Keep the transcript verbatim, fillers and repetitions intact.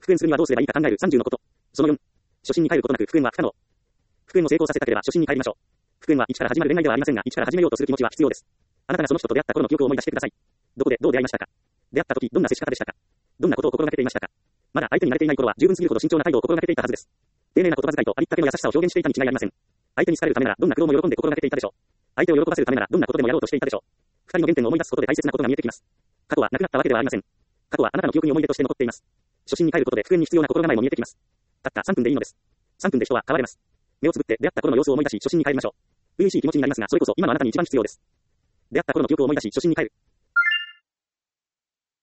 復縁するにはどうすればいいか考えるさんじゅうのこと。そのよん。初心に帰ることなく復縁は不可能。復縁を成功させたければ初心に帰りましょう。復縁は一から始まる恋愛ではありませんが、一から始めようとする気持ちは必要です。あなたがその人と出会った頃の記憶を思い出してください。どこでどう出会いましたか？出会った時どんな接し方でしたか？どんなことを心がけていましたか？まだ相手に慣れていない頃は十分すぎるほど慎重な態度を心がけていたはずです。丁寧な言葉遣いとありったけの優しさを表現していたに違いありません。相手に好かれるためならどんな苦労も喜んで心がけていたでしょう。相手を喜ばせるためならどんなことでもやろうとしていたでしょう。二人の原点を思い出すことで大切なことが見えてきます。過去はなくなったわけではありません。過去はあなたの記憶に思い出として残っています。初心に帰ることで復縁に必要な心構えも見えてきます。たったさんぷんでいいのです。さんぷんで人は変われます。目をつぶって出会った頃の様子を思い出し初心に帰りましょう。初々しい気持ちになりますが、それこそ今のあなたに一番必要です。出会った頃の記憶を思い出し初心に帰る。